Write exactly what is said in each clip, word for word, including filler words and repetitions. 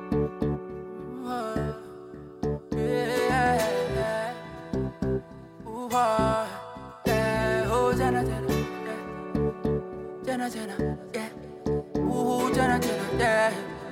Jenna, Jenna, yeah. Ooh, Jenna, Jenna, yeah.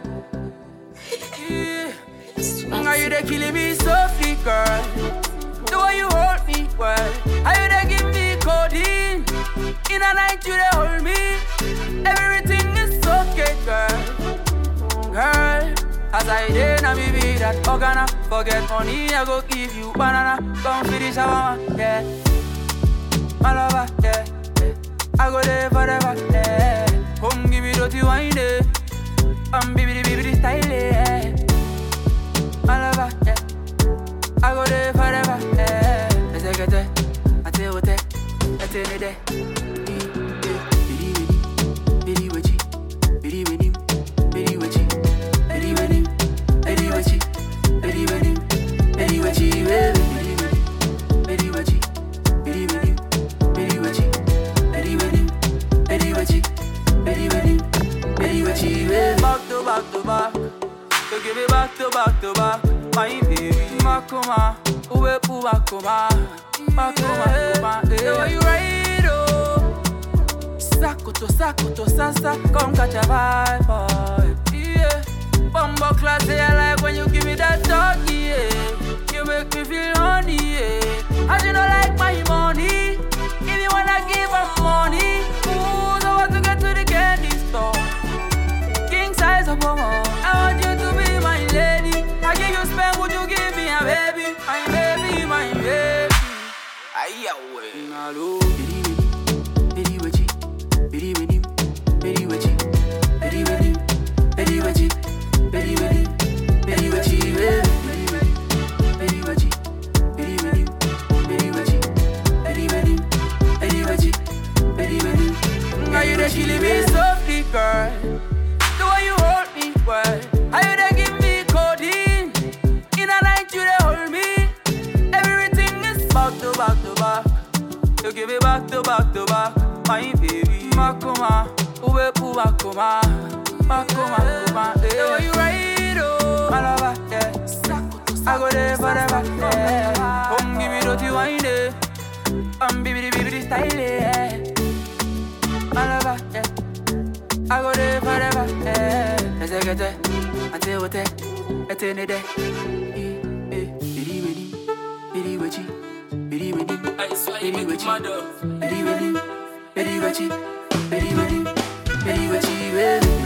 Yeah. Are you there killing me softly, girl? The way you hold me, well. Are you there give me codeine? In a night you there hold me. Everything is okay, girl. Girl, as I did, now me be that organa. Forget money, I go give you banana. Come finish our mama, yeah. My lover, yeah. I go there forever, yeah. Come give me dirty wine, yeah. I'm baby, baby, style, yeah. My lover, yeah. I go there forever, yeah. I say get it, I tell you what it, I tell you that. Bidi wachi, bidi bidi, bidi wachi, bidi bidi, bidi wachi, bidi bidi, bidi wachi, bidi wachi, bidi bidi, bidi wachi. Back to back to back, so give me back to back to back, my baby. Makoma, uwe pu makoma, makoma, makoma. The way you ride, oh, sakoto, sakoto, sasa, come catch a vibe, boy. Yeah, bumbo class, I like when you give me that doggy, yeah. You make me feel honey, yeah. And you don't like my money, if you wanna give up money, ooh, so what to get to the candy store. Size of woman, I want you to be my lady. I give you spend, would you give me a baby? My baby, my baby. Aye, away. Hello. Bidi wachi, bidi bidi, bidi wachi, bidi bidi, bidi wachi, bidi bidi, bidi wachi, bidi wachi, bidi bidi, bidi wachi, bidi bidi, bidi wachi, bidi bidi. Now you the killing me softly, girl. The way you hold me, well. Are you there give me codeine? In a night you there hold me. Everything is back to back to back. You give me back to back to back, my baby. Makoma, uwe pu makoma, makoma, makoma. The way you ride, oh, my lover, yeah. I go there forever, yeah. Come give me dirty wine, yeah. I'm baby, baby, style, yeah. My lover, yeah. I go there forever, yeah. I say get it, I tell you what it, I tell you that. Bidi bidi, bidi wachi, bidi bidi, bidi wachi, bidi bidi, bidi wachi, bidi bidi, bidi wachi,